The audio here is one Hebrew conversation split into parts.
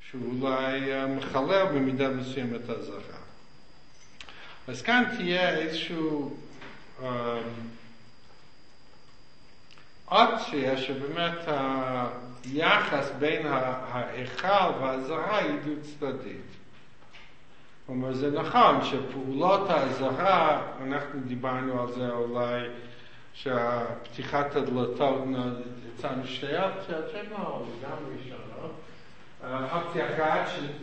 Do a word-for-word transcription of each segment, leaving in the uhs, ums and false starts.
שאולי מחלל במידה מסוימת את הזרע. אז כאן תהיה איזשהו אופציה שבאמת היחס בין ההיכל והזרע היא דו צדדית. כלומר, זה נכון שפעולות הזרע, אנחנו דיברנו על זה אולי, שפתיחת הדלתות, יצאנו שתי אופציות, שלא, גם ראשונות. אופציה אחת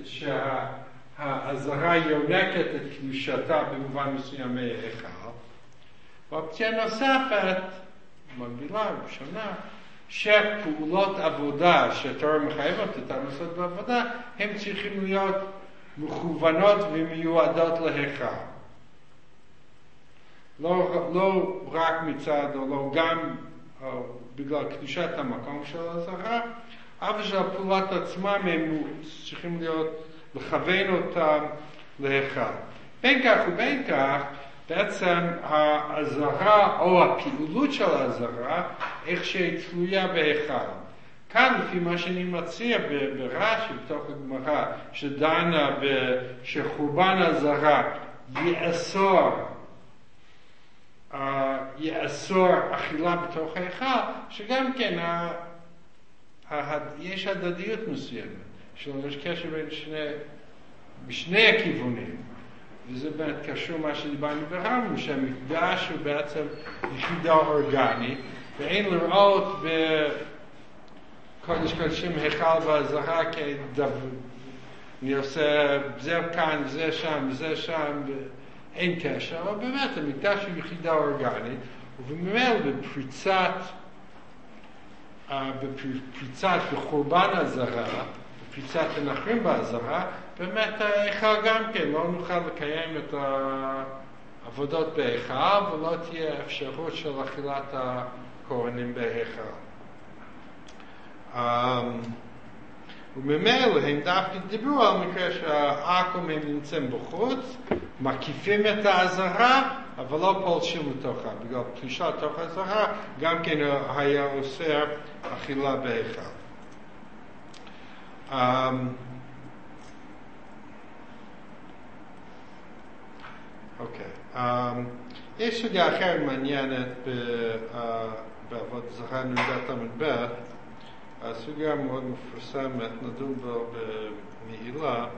שהזרע יונקת את קדושתה במובן מסוים מההיכל. ואופציה נוספת, מקבילה, ראשונה, שפעולות עבודה שהתורה מחייבת אותם לעשות בעבודה, הם צריכים להיות מכוונות ומיועדות להיכל. לא, לא רק מצד, או לא גם או בגלל קדושת המקום של הזרע, אבל שהפעולות עצמם הם צריכים להיות, לכוון אותם להיכל. בין כך ובין כך, בעצם הזרע או הפעילות של הזרע, איך שהיא תלויה בהיכל. כאן לפי מה שאני מציע ברש"י, בתוך הגמרא, שדנה שחורבן הזרע יאסור, uh, יאסור אכילה בתוך ההיכל, שגם כן ה, ה, יש הדדיות מסוימת, שיש קשר בין שני, בשני הכיוונים. וזה באמת קשור מה שדיברנו ברמב"ם, שהמקדש הוא בעצם יחידה אורגנית, ואין לראות בקודש קודשים היכל והזרע כדבר. אני עושה זה כאן, זה שם, זה שם, אין קשר, אבל באמת המקדש הוא יחידה אורגנית, ובמילא בפריצת, בפריצת בחורבן הזרע, בפריצת הנחרים בהזרע, באמת ההיכל גם כן, לא נוכל לקיים את העבודות בהיכל, ולא תהיה אפשרות של אכילת הכהנים בהיכל. וממילא הם דווקא דיברו על מקרה שהעקום הם נמצאים בחוץ, מקיפים את הזרע, אבל לא פולשים לתוכה. בגלל פלישה לתוך הזרע, גם כן היה אוסר אכילה בהיכל. אוקיי. יש סוגיה אחרת מעניינת בעבוד זרע נוגעת המדבר. הסוגיה מאוד מפורסמת, נדון בו במעילה.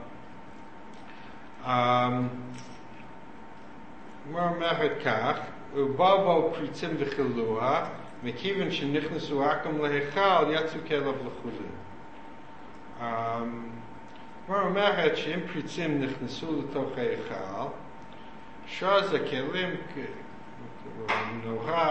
הוא אומרת כך, ובאו בו פריצים וחילוה, מכיוון שנכנסו עקום להיכל, יצאו כליו לחולין. הוא אומרת שאם פריצים נכנסו לתוך ההיכל, שאז הכלים, הנורא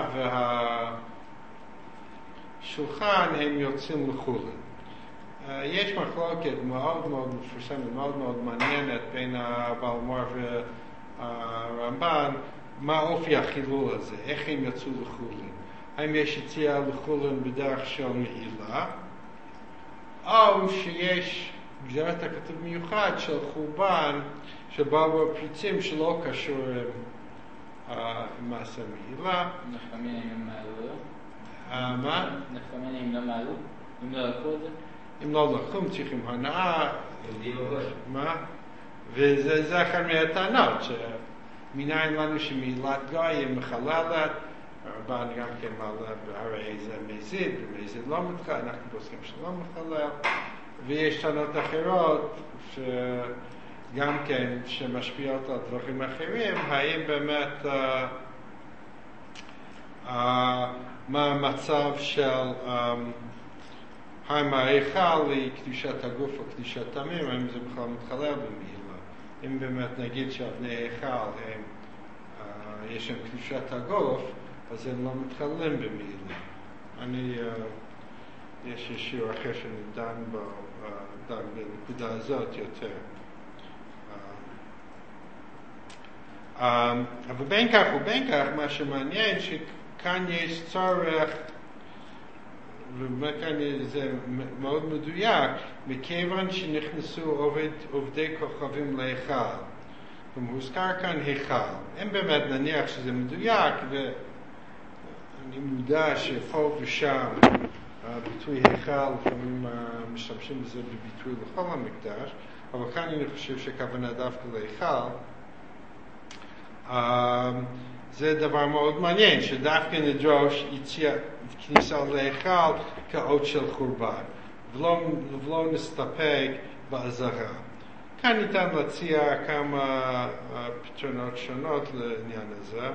והשולחן הם יוצאים לחולין. יש מחלוקת מאוד מאוד מפורסמת, מאוד מאוד מעניינת בין הבעל מור והרמב"ן, מה אופי החילול הזה, איך הם יצאו לחולין. האם יש יציאה לחולין בדרך של מעילה, או שיש גזרת הכתוב מיוחד של חורבן, שבאו הפריצים שלא קשור עם מעשה מעילה. נחמין אם לא מעלו? מה? נחמין אם לא מעלו? אם לא לקחו את זה? אם לא לקחו, צריכים הנאה. מה? וזה אחד מהטענות, שמניין לנו שמעילת גויים מחללת, הרמב"ן גם כן מעלה בהרי זה מזיד, ומזיד לא מתחלל, אנחנו פוסקים שלא מחלל, ויש טענות אחרות שגם כן שמשפיעות על דברים אחרים, האם באמת uh, uh, מה המצב של um, האם ההיכל היא קדושת הגוף או קדושת המים, האם זה בכלל מתחלל במעילה. אם באמת נגיד שאבני ההיכל הם, uh, יש להם קדושת הגוף, אז הם לא מתחללים במעילה. אני, uh, יש שיעור אחר שאני דן בו, uh, דן בנקודה הזאת יותר. Uh, um, אבל בין כך ובין כך, מה שמעניין שכאן יש צורך, ובאמת כאן זה מאוד מדויק, מכיוון שנכנסו עובד, עובדי כוכבים להיכל. ומוזכר כאן היכל. אם באמת נניח שזה מדויק, ואני מודע שפה ושם הביטוי היכל, לפעמים משתמשים בזה בביטוי לכל המקדש, אבל כאן אני חושב שכוונה דווקא להיכל. זה דבר מאוד מעניין, שדווקא נדרוש יציאה, כניסה להיכל כאות של חורבן, ולא, ולא נסתפק באזהרה. כאן ניתן להציע כמה פתרונות שונות לעניין הזה.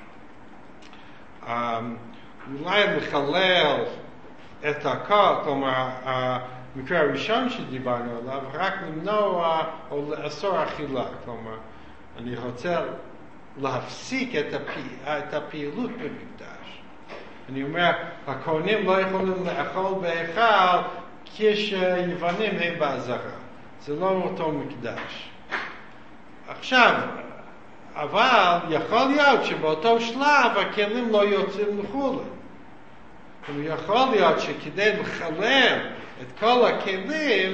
אולי לחלל את הכל, כלומר, המקרה הראשון שדיברנו עליו, רק למנוע או לאסור אכילה. כלומר, אני רוצה להפסיק את, הפי, את הפעילות במקדש. אני אומר, הכהנים לא יכולים לאכול בהיכל כשיוונים הם באזהרה. זה לא אותו מקדש. עכשיו, אבל יכול להיות שבאותו שלב הכלים לא יוצאים לחו"ל. יכול להיות שכדי לחלל את כל הכלים,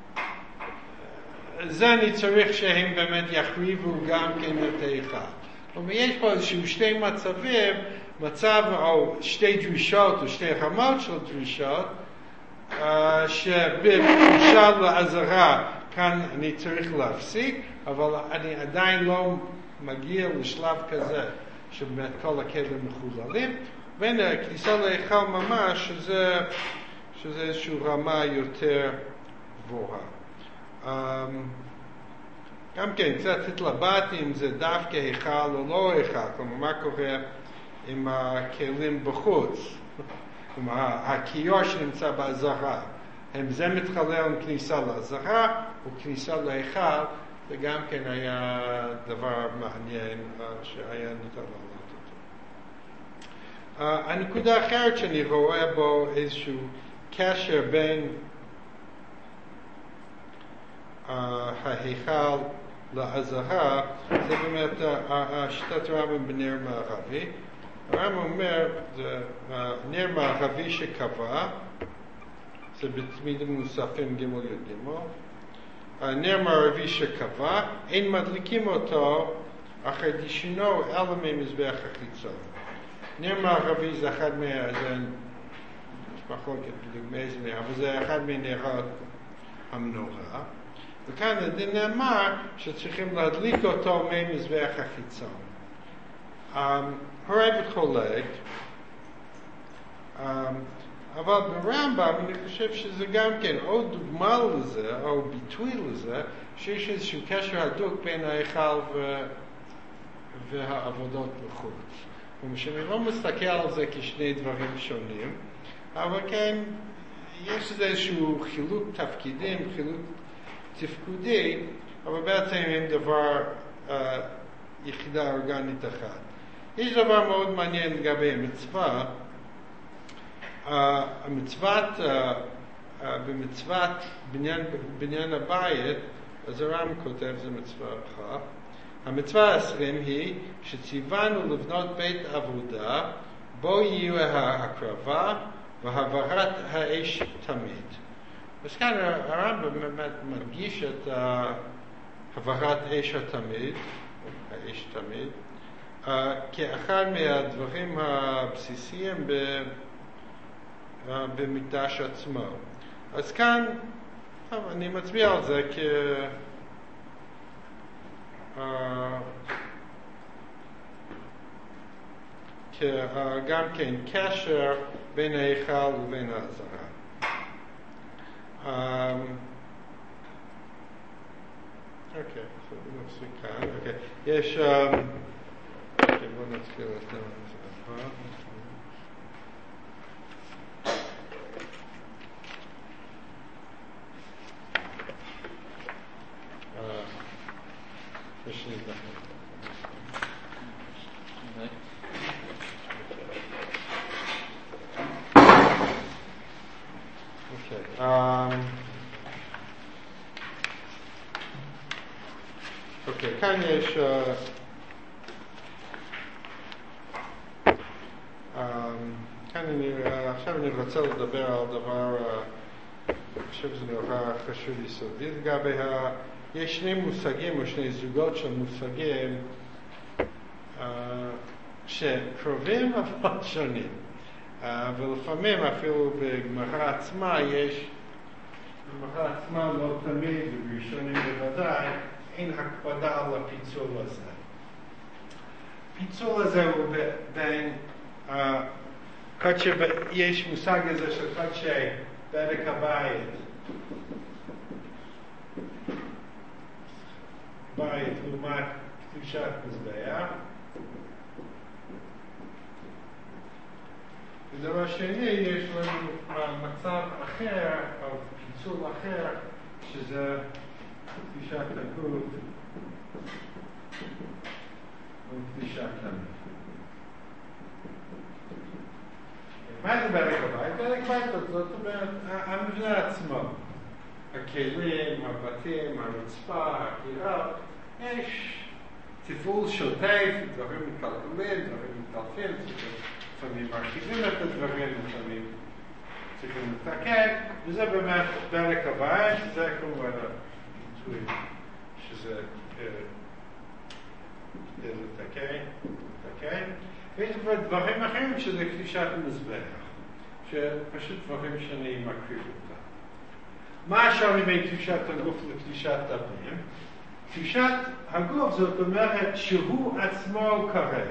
זה אני צריך שהם באמת יחריבו גם כן את ההיכל. כלומר, יש פה איזשהו שתי מצבים, מצב או שתי דרישות או שתי רמות של דרישות, uh, שבפגישה לאזהרה כאן אני צריך להפסיק, אבל אני עדיין לא מגיע לשלב כזה שבאמת כל הכלים מחוללים. בין הכניסה להיכל ממש, שזה, שזה איזושהי רמה יותר גבוהה. Um, גם כן, קצת התלבטתי אם זה דווקא היכל או לא היכל, כלומר, מה קורה עם הכלים בחוץ? כלומר, הכיור שנמצא באזהרה, הם זה מתחלל עם כניסה לאזהרה או כניסה להיכל, וגם כן היה דבר מעניין שהיה ניתן לעלות אותו. Uh, הנקודה האחרת שאני רואה בו איזשהו קשר בין uh, ההיכל לאזהרה, זה באמת השיטת רמב"ם בנר מערבי. הרמב"ם אומר, זה uh, נר מערבי שקבע, זה בתמידים נוספים ג' י' ג', נר מערבי שקבע, אין מדליקים אותו אחרי דישינו אלא ממזבח החיצון. נר מערבי זה אחד מה... זה מחלוקת בדיוק מאיזה נר, אבל זה אחד מנרות המנורה. וכאן הדין נאמר שצריכים להדליק אותו ממזבח החיצון. Um, הרב חולק, um, אבל ברמב"ם אני חושב שזה גם כן עוד דוגמה לזה, או ביטוי לזה, שיש איזשהו קשר הדוק בין ההיכל ו... והעבודות לחוץ. כלומר שאני לא מסתכל על זה כשני דברים שונים, אבל כן, יש איזשהו חילוק תפקידים, חילוק תפקודי, אבל בעצם הם דבר uh, יחידה אורגנית אחת. יש דבר מאוד מעניין לגבי המצווה. Uh, המצוות, uh, uh, במצוות בניין, בניין הבית, אז הר"ם כותב, זה מצווה אחת. המצווה העשרים היא שציוונו לבנות בית עבודה, בו יהיו ההקרבה והעברת האש תמיד. אז כאן הרמב"ם באמת מדגיש את העברת אש התמיד, האש תמיד, uh, כאחד מהדברים הבסיסיים ב, uh, במקדש עצמו. אז כאן, טוב, אני מצביע על זה כ... Uh, גם כן קשר בין ההיכל ובין האזהרה. אוקיי, נפסיק כאן. אוקיי, יש... אוקיי, בואו נתחיל את זה. יש לי את זה. Okay. Um, okay, כאן יש... Uh, um, כאן אני, uh, עכשיו אני רוצה לדבר על דבר, uh, אני חושב שזה נורא חשוב יסודי לגבי ה... יש שני מושגים או שני זוגות של מושגים uh, שקרובים אבל שונים. ולפעמים אפילו בגמרא עצמה יש, בגמרא עצמה לא תמיד, ובראשונים בוודאי, אין הקפדה על הפיצול הזה. הפיצול הזה הוא בין, יש מושג הזה של קודשי בדק הבית, בית לעומת קדושת מזבח. ודבר שני, יש לנו מצב אחר, או פיצול אחר, שזה קדושת הגוף וקדושת המת. מה זה בדק הבית? בדק הבית זאת אומרת, המבנה עצמו. הכלים, הבתים, הרצפה, הקירה, יש טיפול שוטף, דברים מתקלקלים, דברים מתעלפים, לפעמים מרחיבים את הדברים, לפעמים צריכים לתקן, וזה באמת בדק הבית, זה כמובן הביטוי שזה לתקן, לתקן, ויש דברים אחרים שזה קדושת מזבח, שפשוט דברים שאני מקריב אותם. מה השונה בין קדושת הגוף לקדושת דמים? קדושת הגוף זאת אומרת שהוא עצמו קרב,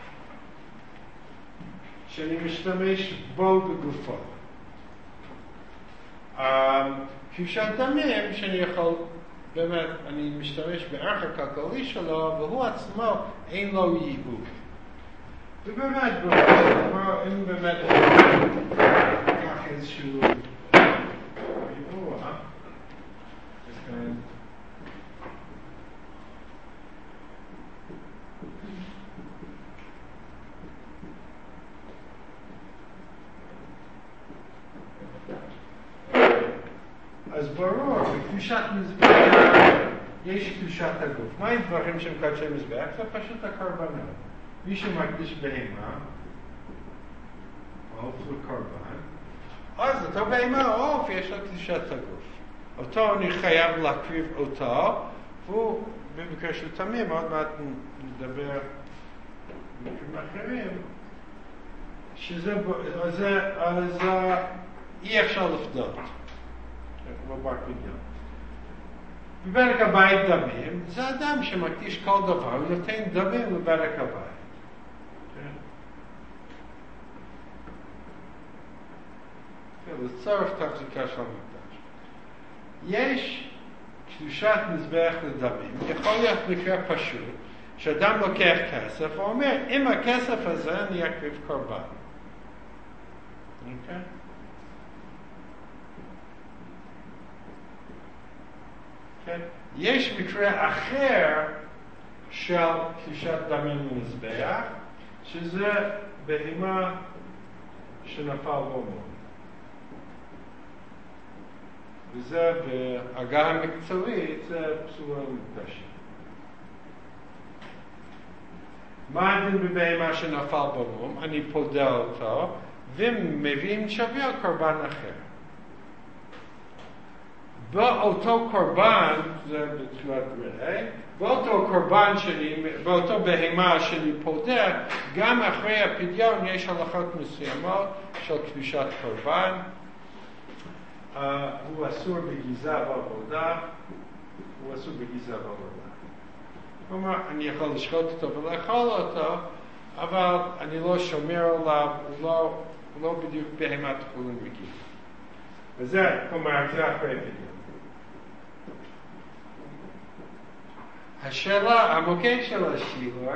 שאני משתמש בו בגופו. קדושת דמים שאני יכול, באמת, אני משתמש בערך הכלכלי שלו, והוא עצמו אין לו ייעוד. ובאמת, אם באמת כך איזשהו אירוע, אז כאן אז ברור, בקדושת מזבח יש קדושת הגוף. מה הם דברים שהם קדושי מזבח? זה פשוט הקורבנות. מי שמקדיש בהמה, עוף לקורבן, אז אותו בהמה עוף יש לו קדושת הגוף. אותו אני חייב להקריב אותו, והוא במקרה של תמים, עוד מעט נדבר במקרים אחרים, שזה, אז, אז אי אפשר לפדות. כמו בר פדיון. בבדק הבית דמים, זה אדם שמקדיש כל דבר, הוא נותן דמים בבדק הבית. לצורך תחזוקה של המקדש. יש קדושת מזבח לדמים, יכול להיות מקרה פשוט, שאדם לוקח כסף ואומר, עם הכסף הזה אני אקריב קורבן. אוקיי? יש מקרה אחר של קדושת דמים למזבח, שזה בהמה שנפל במות. וזה בהגה המקצועית, זה פסול המקדשים. מה הדין בבהמה שנפל במום? אני פודה אותו, ומביאים שבוע קורבן אחר. באותו קורבן, זה בתחילת בריאה, באותו קורבן שלי, באותו בהמה שאני פודה, גם אחרי הפדיון יש הלכות מסוימות של קדושת קורבן. Uh, הוא אסור בגיזה בעבודה, הוא אסור בגיזה בעבודה. כלומר, אני יכול לשחוט אותו ולאכול אותו, אבל אני לא שומר עליו, הוא לא, הוא לא בדיוק בהמת חולין בגיזה. וזה, כלומר, זה אחרי הפדיון. השאלה, המוקד של השיעור,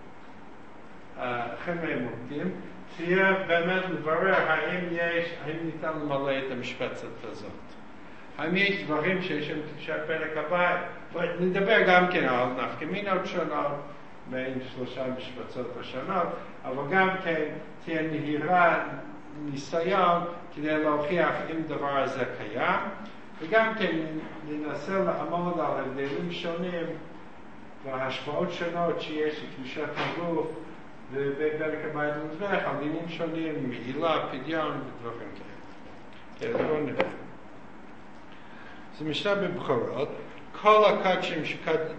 אחרי מהמוקדים, תהיה באמת לברר האם יש, האם ניתן למלא את המשבצת הזאת. האם יש דברים שיש שם קדושת בדק הבית, נדבר גם כן על נפקא מינות שונות, בין שלושה משבצות השונות, אבל גם כן תהיה נהירה, ניסיון, כדי להוכיח אם דבר הזה קיים, וגם כן ננסה לעמוד על הבדלים שונים, וההשפעות שונות שיש לקדושת הגוף, ובדק הבית למזבח, על דינים שונים, מעילה, פדיון ודברים כאלה. כן, בואו נראה. זה משנה בבחורות, כל הקדשים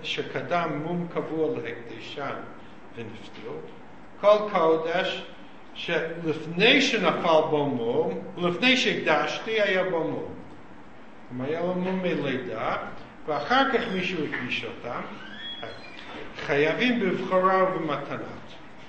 שקדם מום קבוע להקדישן ונפטרו, כל קודש שלפני שנפל בו מום, לפני שהקדשתי היה בו מום. אם היה לו מום מלידה, ואחר כך מישהו הקדיש אותם, חייבים בבחורה ובמתנות.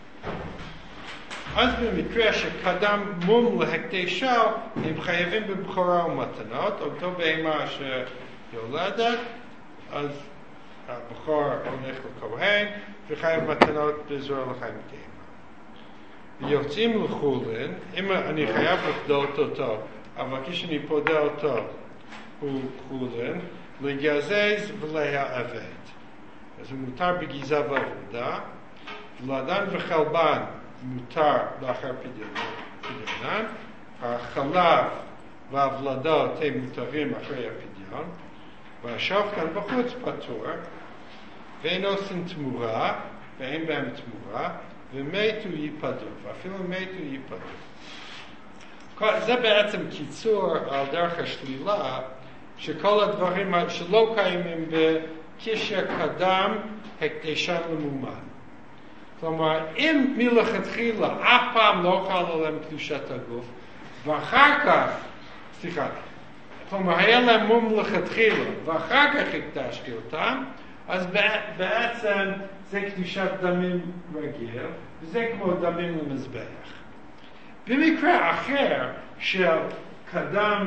אז במקרה שקדם מום להקדשה, הם חייבים בבחורה ומתנות, אותו בהמה שיולדת, אז הבחור הולך לכהן, וחייב מתנות בזרוע לחיים תהמה. יוצאים לחולין, אם אני חייב לפדות אותו, אבל כשאני פודה אותו, הוא חולין, לגזז ולהעבד. אז הוא מותר בגזע ועבודה, ולאדן וחלבן מותר לאחר פדיונן, החלב והוולדות הם מותרים אחרי הפדיון, והשופטן בחוץ פטור, ואין עושים תמורה, ואין בהם תמורה, ומתו ייפדו, ואפילו מתו ייפדו. זה בעצם קיצור על דרך השלילה, שכל הדברים שלא קיימים כשקדם הקדשן למומן. כלומר, אם מלכתחילה אף פעם לא חל עליהם קדושת הגוף, ואחר כך, סליחה, כלומר, היה להם מום לכתחילה, ואחר כך הקדשתי אותם, אז בעצם זה קדושת דמים רגיל, וזה כמו דמים למזבח. במקרה אחר של קדם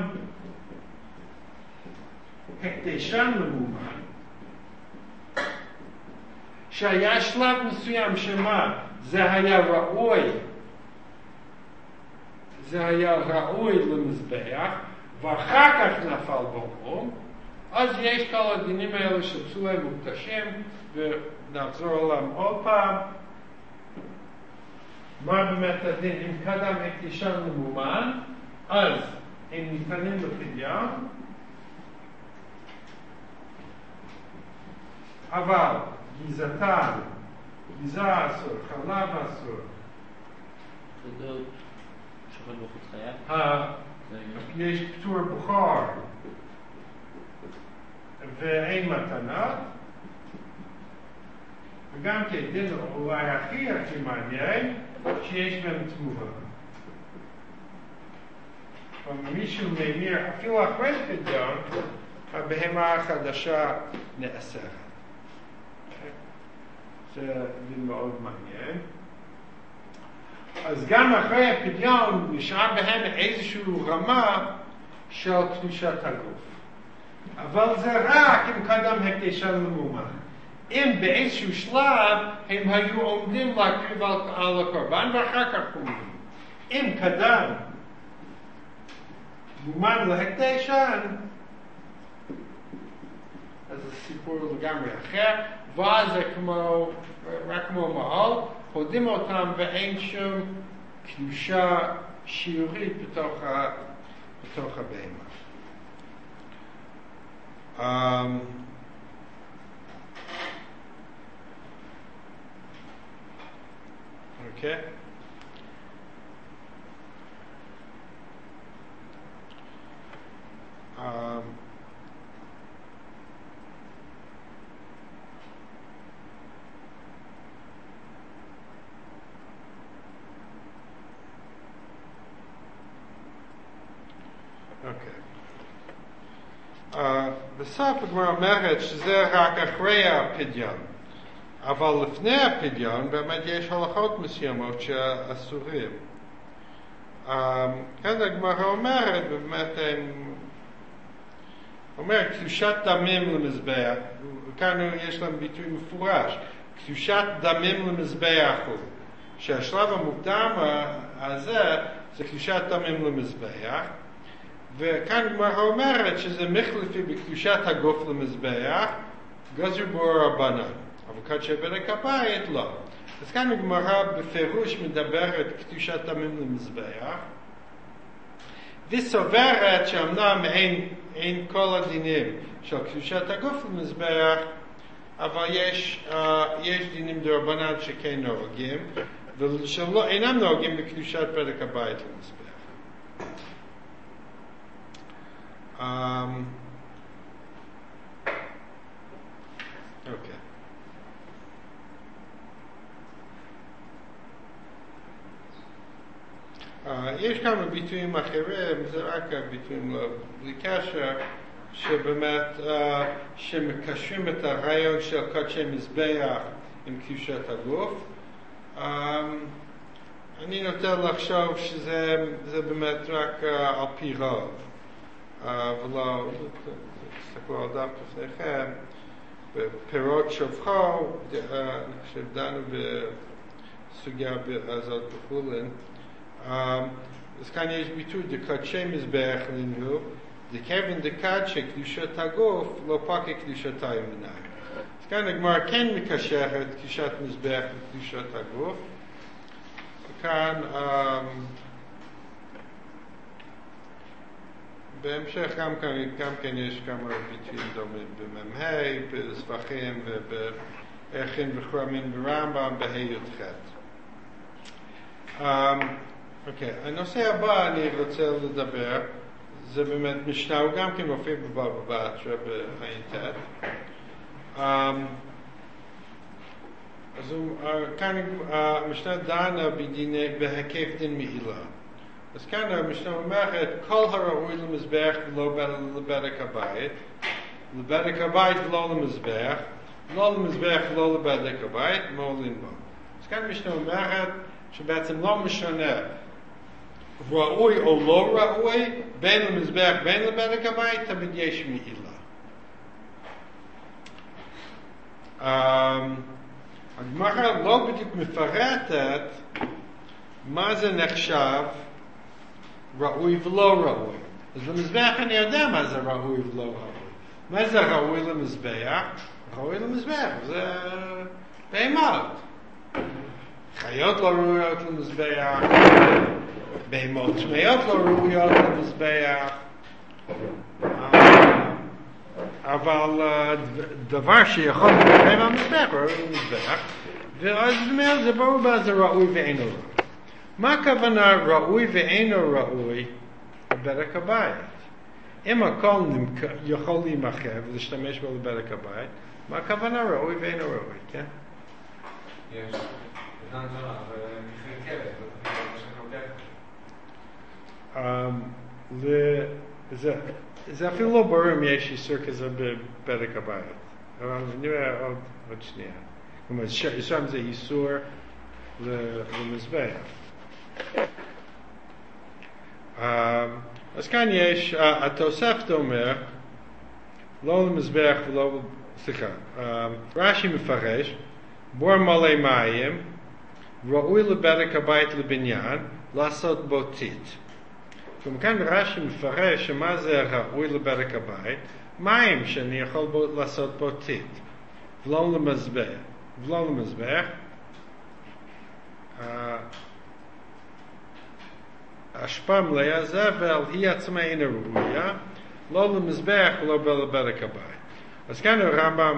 הקדשן למומן, שהיה שלב מסוים שמה, זה היה ראוי, זה היה ראוי למזבח, ואחר כך נפל בו מום, אז יש כל הדינים האלה שפסולים מוקדשים, ונחזור עליהם עוד פעם. מה באמת הדין? אם קדם הקדשן למומן, אז הם ניתנים לפדיון, אבל גזעתן, גזע אסור, חלב אסור. פדות, שוחט בחוץ חייב? יש פטור בחור ואין מתנות, וגם כדין אולי הכי הכי מעניין שיש בהם תמורה. כלומר מישהו ממיר, אפילו אחרי פדיון, הבהמה החדשה נאסרת. זה דין מאוד מעניין. אז גם אחרי הפדיון נשאר בהם איזושהי רמה של קדושת הגוף. אבל זה רק אם קדם הקדשן למומן. אם באיזשהו שלב הם היו עומדים להקריב על הקורבן ואחר כך עומדים. אם קדם מומן להקדשן, אז זה סיפור לגמרי אחר, ואז זה כמו, רק כמו מעול, הודים אותם ואין שום קדושה שיעורית בתוך, ה, בתוך הבהמה. Um, okay. Um, Uh, בסוף הגמרא אומרת שזה רק אחרי הפדיון, אבל לפני הפדיון באמת יש הלכות מסוימות שאסורים. Uh, כאן הגמרא אומרת, באמת אומרת קדושת דמים למזבח, וכאן יש להם ביטוי מפורש, קדושת דמים למזבח הוא, שהשלב המוקדם הזה זה קדושת דמים למזבח, וכאן גמרא אומרת שזה מחליפי בקדושת הגוף למזבח, גזר בו רבנן, אבל קדשי בדק הבית לא. אז כאן הגמרא בפירוש מדברת קדושת דמים למזבח, וסוברת שאמנם אין, אין כל הדינים של קדושת הגוף למזבח, אבל יש, uh, יש דינים דרבנן שכן נוהגים, ושלא אינם נוהגים בקדושת בדק הבית למזבח. Um, okay. יש כמה ביטויים אחרים, זה רק הביטויים בלי קשר, שבאמת, uh, שמקשרים את הרעיון של קודשי מזבח עם קדושת הגוף. Um, אני נוטה לחשוב שזה זה באמת רק uh, על פי רוב. Uh, ולא, תסתכלו על דף לפניכם, בפירות שופחו, uh, אני חושב דנו בסוגיה הזאת בחולין, um, אז כאן יש ביטוי, דקודשי מזבח לנהו, דכיוון דקד שקדושת הגוף לא פקה קדושתה ימיניים. אז כאן הגמרא כן מקשר את קדושת מזבח לקדושת הגוף. וכאן um, בהמשך גם כאן, גם כן יש כמה ביטויים דומים בממהי, בספחים ובערכין וחרמין ברמב"ם בה"י"ח. Um, אוקיי, okay. הנושא הבא אני רוצה לדבר, זה באמת משנה, הוא גם כן מופיע בבבא בתרא בע"ט. Um, אז הוא, uh, כאן המשנה דנה בדיני, בהיקף דין מעילה. אז כאן המשנה אומרת, כל הראוי למזבח ולא לבדק הבית, לבדק הבית ולא למזבח, לא למזבח ולא לבדק הבית, מעולין בו. אז כאן המשנה אומרת, שבעצם לא משנה ראוי או לא ראוי, בין למזבח בין לבדק הבית, תמיד יש מעילה. הגמרא לא בדיוק מפרטת מה זה נחשב ראוי ולא ראוי. אז למזבח אני יודע מה זה ראוי ולא ראוי. מה זה ראוי למזבח? ראוי למזבח, זה בהמות. חיות לא ראויות למזבח, בהמות טמאות לא ראויות למזבח, אבל דבר שיכול להתקיים במזבח ראוי למזבח, ואז זה ברור מה זה ראוי ואינו ראוי. מה הכוונה ראוי ואינו ראוי בבדק הבית? אם הכל יכול להימחר ולהשתמש בו לבדק הבית, מה הכוונה ראוי ואינו ראוי, כן? יש. אבל מחיר כבד, לא תמיד זה אפילו לא ברור אם יש איסור כזה בבדק הבית. אבל נראה עוד שנייה. כלומר, שם זה איסור למזבח. אז כאן יש, התוספת אומר, לא למזבח ולא, סליחה, רש"י מפרש, בור מלא מים, ראוי לבדק הבית לבניין, לעשות בו טיט. כלומר, כאן רש"י מפרש שמה זה ראוי לבדק הבית, מים שאני יכול בו, לעשות בו טיט, ולא למזבח. ולא למזבח. השפעה מלאה זבל היא עצמה אינה ראויה, לא למזבח ולא לבדק הבית. אז כאן הרמב"ם,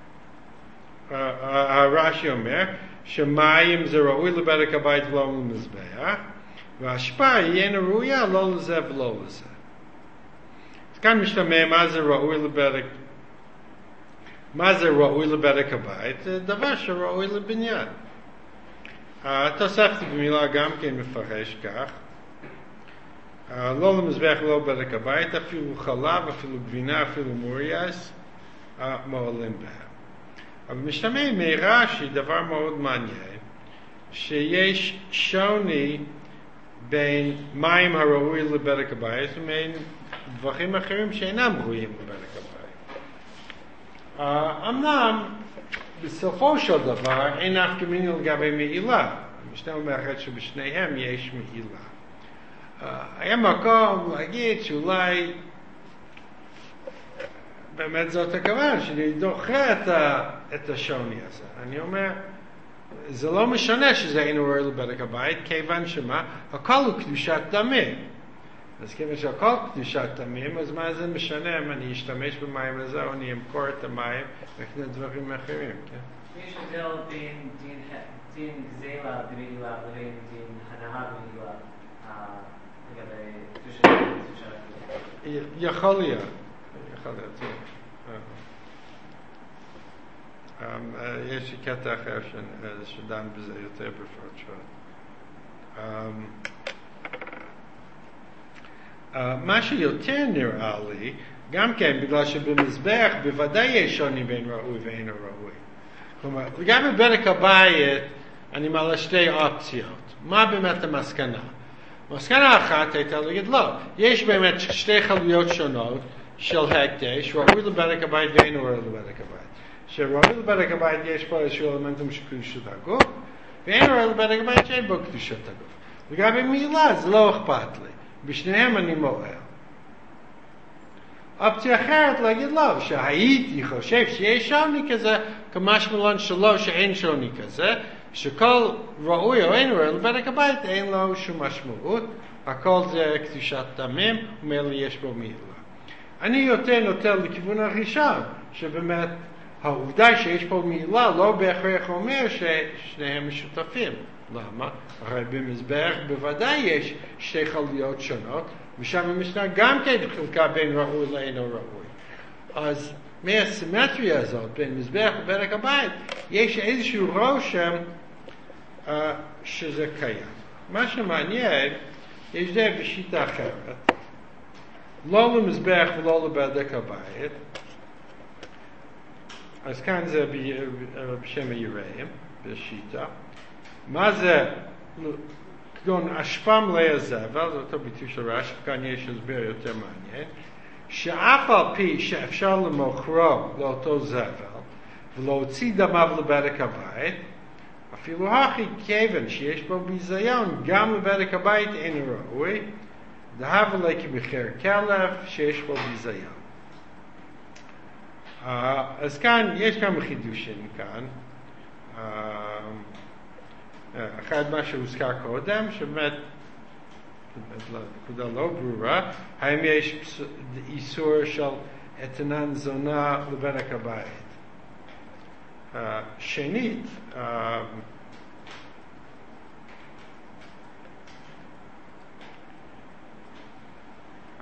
הרש"י אומר, שמים זה ראוי לבדק הבית ולא למזבח, וההשפעה היא אינה ראויה לא לזה ולא לזה. אז כאן משתמע מה זה ראוי לבדק, מה זה ראוי לבדק הבית? זה דבר שראוי לבניין. התוספת במילה גם כן מפרש כך, לא למזבח ולא לבדק הבית, אפילו חלב, אפילו גבינה, אפילו מורייס, מעולים בהם. אבל משתמע מרש"י דבר מאוד מעניין, שיש שוני בין מים הראוי לבדק הבית ובין דברים אחרים שאינם ראויים לבדק הבית. אמנם בסופו של דבר אין אף כמיני לגבי מעילה. המשנה אומרת שבשניהם יש מעילה. היה מקום להגיד שאולי באמת זאת הכוונה, שאני דוחה את, ה, את השוני הזה. אני אומר, זה לא משנה שזה אינו ראוי לבדק הבית, כיוון שמה? הכל הוא קדושת דמים. אז כיוון שהכל קדושת דמים, אז מה זה משנה אם אני אשתמש במים הזה, או אני אמכור את המים, וכן דברים אחרים, כן? יש הבדל בין דין גזלה במעילה לבין דין הנאה במעילה לגבי קדושת דמים. יכול להיות. יכול להיות. יש לי קטע אחר שדן בזה יותר בפרטות. מה שיותר נראה לי, גם כן בגלל שבמזבח בוודאי יש שוני בין ראוי ואינו ראוי. כלומר, גם בבדק הבית אני מעלה שתי אופציות. מה באמת המסקנה? מסקנה אחת הייתה להגיד לא, יש באמת שתי חלויות שונות של הקדש, ראוי לבדק הבית ואינו ראוי לבדק הבית. שראוי לבדק הבית יש פה איזשהו אלמנטים של קדושת הגוף, ואינו ראוי לבדק הבית שאין בו קדושת הגוף. לגבי מילה זה לא אכפת לי, בשניהם אני מועל. אופציה אחרת להגיד לא, שהייתי חושב שיש שוני כזה, כמשמעון שלו שאין שוני כזה, שכל ראוי או אין ראוי לבדק הבית אין לו שום משמעות, הכל זה קדושת דמים, ומילא יש בו מילה. אני יותר נוטה לכיוון הראשון, שבאמת העובדה שיש פה מילה לא בהכרח אומר ששניהם משותפים. למה? הרי במזבח בוודאי יש שתי חלויות שונות, ושם המשנה גם כן חלקה בין ראוי לאינו ראוי. אז מהסימטריה הזאת, בין מזבח ובדק הבית, יש איזשהו רושם uh, שזה קיים. מה שמעניין, יש זה בשיטה אחרת, לא למזבח ולא לבדק הבית, אז כאן זה בשם היראים, בשיטה. מה זה, כגון אשפה מלאה זבל, זה אותו ביטוי של רש"י, כאן יש הסבר יותר מעניין, שאף על פי שאפשר למוכרו לאותו זבל, ולהוציא דמיו לבדק הבית, אפילו הכי כיוון שיש בו ביזיון, גם לבדק הבית אין ראוי, דהב עלי כמחיר כלב שיש בו ביזיון. Uh, אז כאן יש כמה חידושים כאן. Uh, אחד מה שהוזכר קודם, שבאמת נקודה לא ברורה, האם יש איסור של אתנן זונה לבדק הבית. Uh, שנית, uh, uh,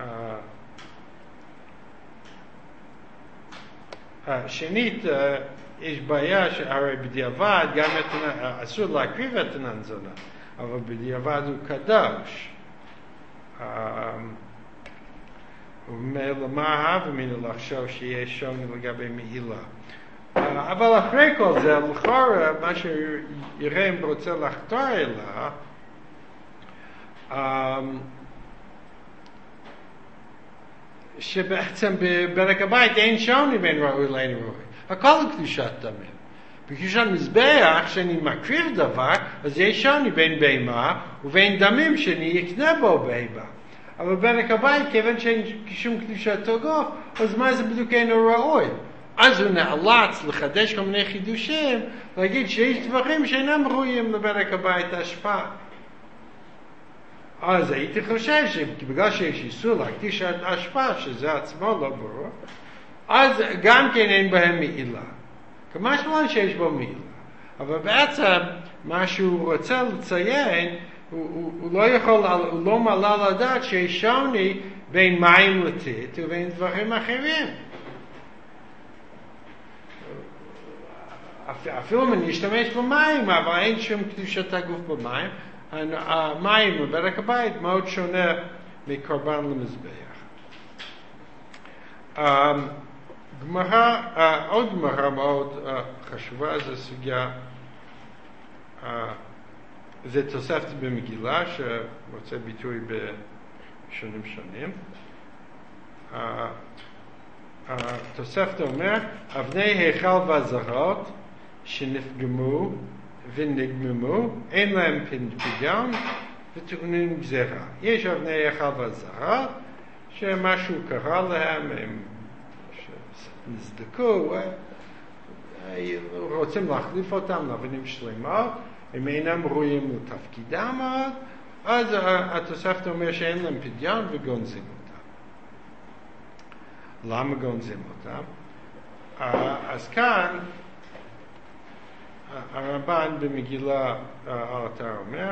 שנית, יש בעיה שהרי בדיעבד גם אסור להקריב את אתנן זונה, אבל בדיעבד הוא קדוש. ומלמה הווה ממנו לחשוב שיש שוני לגבי מעילה. אבל אחרי כל זה, לכאורה, מה שיראים רוצה לחתור אליה, שבעצם בבדק הבית אין שוני בין ראוי לאין ראוי. הכל קדושת דמים. בקדושת מזבח, שאני מקריב דבר, אז יש שוני בין בהמה ובין דמים שאני אקנה בו בהמה. אבל בבדק הבית, כיוון שאין שום קדושת הגוף, אז מה זה בדיוק אינו ראוי? אז הוא נאלץ לחדש כל מיני חידושים, להגיד שיש דברים שאינם ראויים לבדק הבית ההשפעה. אז הייתי חושב שבגלל שיש איסור להקדיש את ההשפעה, שזה עצמו לא ברור, אז גם כן אין בהם מעילה. כמה שלא שיש בו מעילה. אבל בעצם מה שהוא רוצה לציין, הוא, הוא, הוא לא יכול, הוא לא מעלה לדעת שיש שוני בין מים לטיט ובין דברים אחרים. אפילו אם אני אשתמש במים, אבל אין שום קדושת הגוף במים, המים בבדק הבית מאוד שונה מקורבן למזבח. גמרא, עוד גמרא מאוד חשובה, זו סוגיה, זה תוספת במגילה שמוצא ביטוי בשונים שונים. התוספת אומר, אבני היכל והזרות שנפגמו ונגממו, אין להם פדיון וטעונים גזירה. יש אבני היכל והזרות שמשהו קרה להם, הם נזדקו, רוצים להחליף אותם לאבנים שלמות, הם אינם ראויים לתפקידם עוד, אז התוספת אומר שאין להם פדיון וגונזים אותם. למה גונזים אותם? אז כאן הרמב"ן במגילה האתר אומר,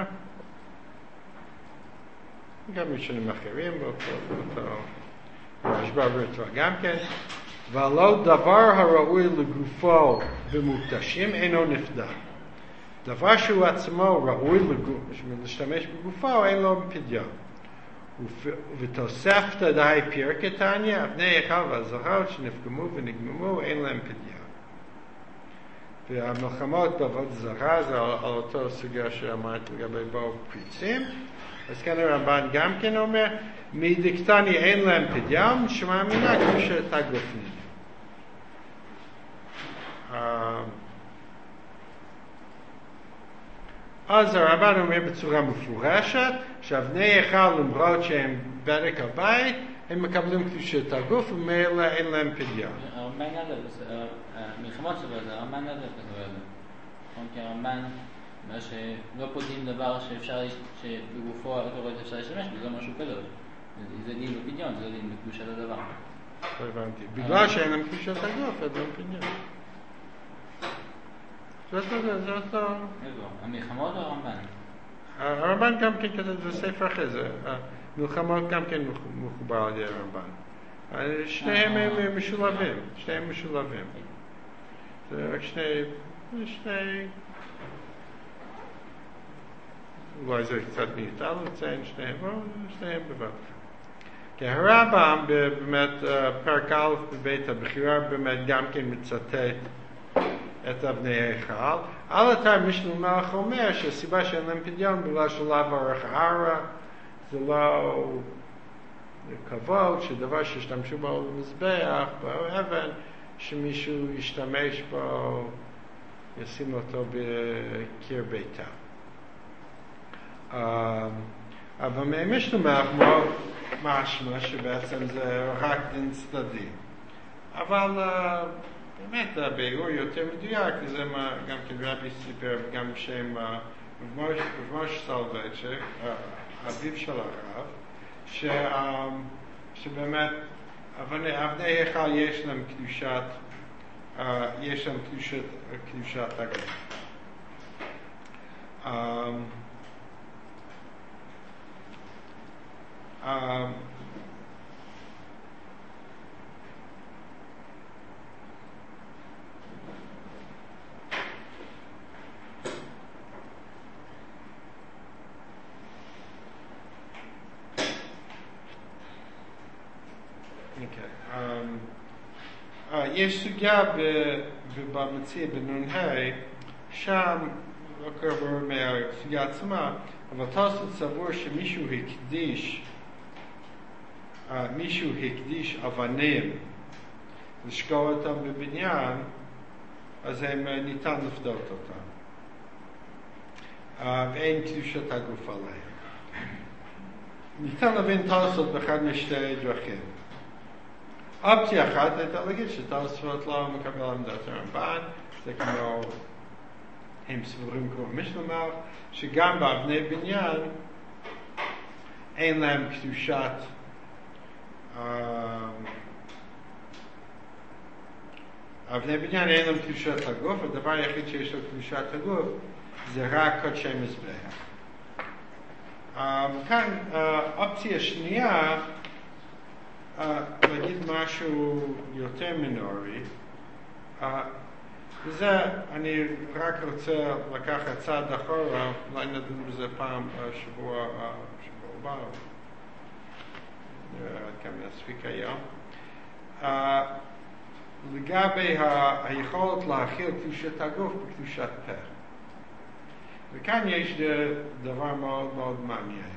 גם משנים אחרים, באותו רשב"א ורטב"א גם כן, ולא דבר הראוי לגופו במוקדשים אינו נפדה. דבר שהוא עצמו ראוי להשתמש בגופו אין לו פדיון. ובתוספתא דהי פירקא תניא, אבני היכל והזכרות שנפגמו ונגממו, אין להם פדיון. והמלחמות בעבוד זרה זה על, על אותו סוגיה שאמרת לגבי באו פריצים. אז כאן הרמב"ן גם כן אומר, מדקטני אין להם פדיון, שמאמינה כמו שאתה גופנית. אז הרמב"ן אומר בצורה מפורשת, שאבני היכל למרות שהם בדק הבית, הם מקבלים קדושת הגוף ומילא אין להם פדיון. הרמב"ן נדב, מלחמות סובר זה, הרמב"ן נדב סובר זה. כי הרמב"ן אומר שלא פודים דבר שאפשר, שבגופו התורית אפשר להשתמש, וזה משהו כזה. זה דין בפדיון, זה דין בקדושת הדבר. לא הבנתי. בגלל שאין להם קדושת הגוף, אין להם פדיון. זה אותו, זה אותו. המלחמות או הרמב"ן? הרמב"ן גם כן כזה, זה ספר אחרי זה. מלחמות גם כן מחובר על ידי הרמב"ן. שניהם הם משולבים, שניהם משולבים. זה רק שני, שני, אולי זה קצת מיותר לציין שניהם, אבל שניהם בבת. כי הרמב"ם באמת פרק א' בבית הבחירה באמת גם כן מצטט את אבני היכל. על אתר משנה מלך אומר שהסיבה שאין להם פדיון בגלל שלאו אורך הערה, זה לא כבוד, שדבר שהשתמשו בו במזבח, באבן, שמישהו ישתמש בו, ישים אותו בקיר ביתה. אבל משנה מלך מאוד משמע שבעצם זה רק דין צדדי. אבל באמת הביאור יותר מדויק, וזה מה גם כן רבי סיפר וגם שם רב סולובייצ'יק, אביו של הרב, ש, שבאמת אבני היכל יש להם קדושת, יש להם קדושת, קדושת הגוף. יש סוגיה במציע בנ"ה, שם לא קרוב מהסוגיה עצמה, אבל תוספות סבור שמישהו הקדיש, מישהו הקדיש אבנים לשקוע אותם בבניין, אז הם ניתן לפדות אותם. ואין קדושת הגוף עליהם. ניתן להבין תוספות באחד משתי דרכים. אופציה אחת הייתה להגיד שתוספות לא מקבל עמדת הרמב"ן, זה כמו הם סבורים כמו משנה מלך, שגם באבני בניין אין להם קדושת אבני בניין אין להם קדושת הגוף, הדבר היחיד שיש לו קדושת הגוף זה רק קודשי מזבח. כאן אופציה שנייה, להגיד משהו יותר מינורי, וזה אני רק רוצה לקחת צעד אחורה, אולי נדון בזה פעם בשבוע הבא, נראה כמה נספיק היום. לגבי היכולת להכיל קדושת הגוף בקדושת פה. וכאן יש דבר מאוד מאוד מעניין.